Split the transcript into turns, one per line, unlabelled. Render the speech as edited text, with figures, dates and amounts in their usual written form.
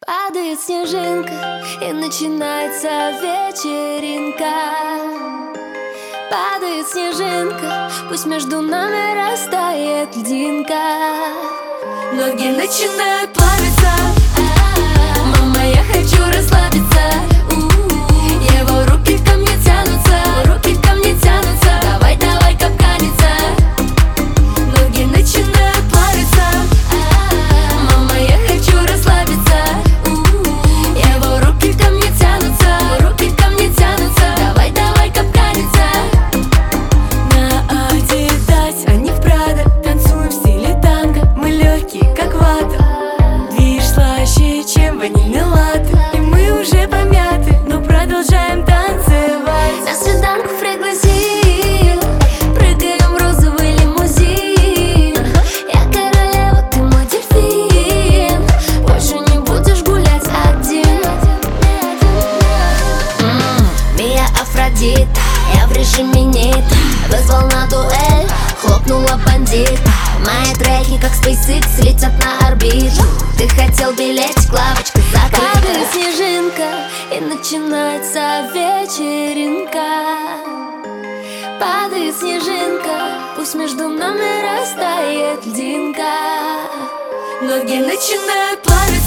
Падает снежинка, и начинается вечеринка. Падает снежинка, пусть между нами растает льдинка. Ноги начинают плавиться, мама, я хочу расслабиться. Его руки ко мне тянутся, руки ко мне тянутся. Давай, давай, капканиться. Ноги начинают плавиться, мама, я хочу расслабиться. Его руки ко мне тянутся, руки ко мне тянутся. Давай, давай, капканиться. На Адидас, а не в Прадо, танцуем в стиле танго. Мы легкие, как вата, движ слаще, чем ванильный латте. И мы уже помяты, но продолжаем танцевать. На свиданку пригласил, прыгаем в розовый лимузин. Я королева, ты мой дельфин. Больше не будешь гулять один. Мия Афродита, я в режиме нита. Вызвал на дуэль, хлопнула бандит. Мои треки, как SpaceX, летят на орбиту. Ты хотел билетик, лавочка закрыта. Падает снежинка, и начинается вечеринка. Падает снежинка, пусть между нами растает льдинка. Ноги начинают плавиться.